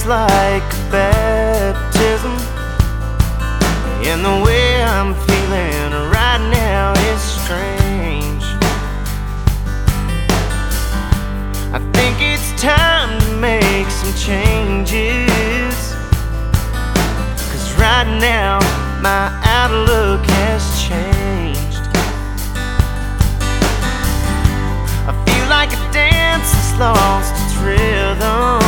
like a baptism, and the way I'm feeling right now is strange. I think it's time to make some changes, 'cause right now my outlook has changed. I feel like a dance has lost its rhythm,